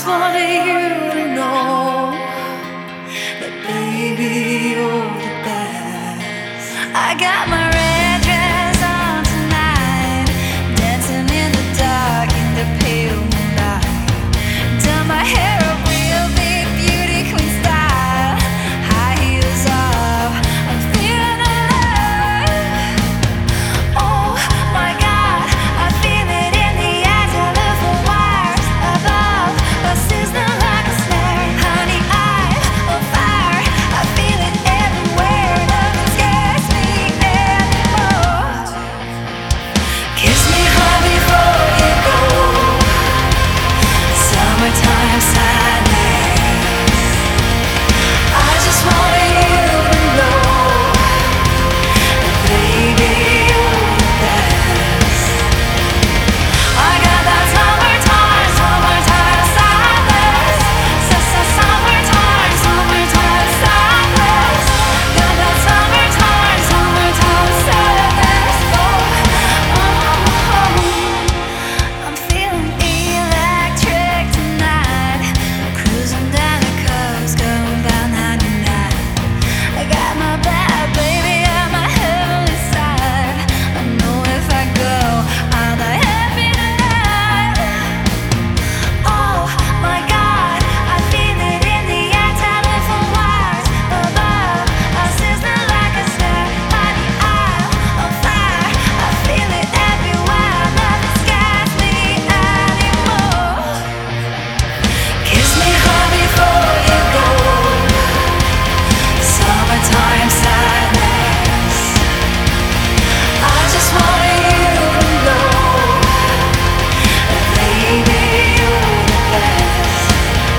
wanted you to know that, baby, you're the best. I got my red dress on tonight, dancing in the dark in the pale moonlight. Done my hair up real big, beauty queen style, high heels off, I'm feeling alive. Oh my God, I feel it in the eyes, I live for wires above, a sizzling like a snare. Honey, I'm on fire, I feel it everywhere, nothing scares me anymore. Kiss me hard before you go, summertime sadness. I just wanted you to know that, baby, you're the best. I got that summertime, summertime sadness. Summertime, summertime sadness. Got that summertime, summertime sadness. I'm feeling electric tonight. Cruising down the coast, going down 99. I got my bad baby on my heavenly side. I know if I go, I'll die happy tonight. Oh my God, I feel it in the air, telephone wires above, I'm sizzling like a snare. Honey, I'm on fire, I feel it everywhere, nothing scares me anymore. Kiss me hard before you go, summertime sadness. I just wanted you to know that, baby, you're the best.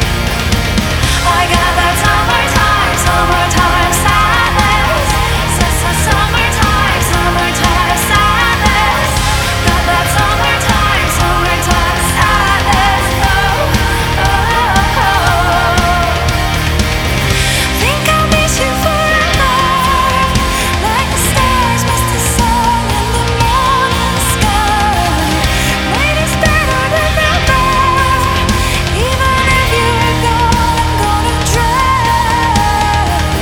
I got that summertime, summertime sadness. Summertime, summertime sadness. Got that summertime, summertime sadness. Oh, oh, oh. Think I'll miss you forever, like the stars miss the sun in the morning sky. Night is better than ever. Even if you're gone, I'm gonna try.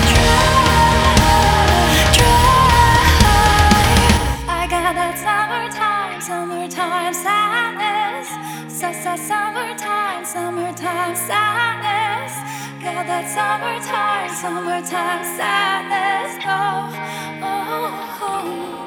I got that summertime, summertime sadness. Summertime, summertime sadness. Got that summertime, summertime sadness. Oh, oh, oh.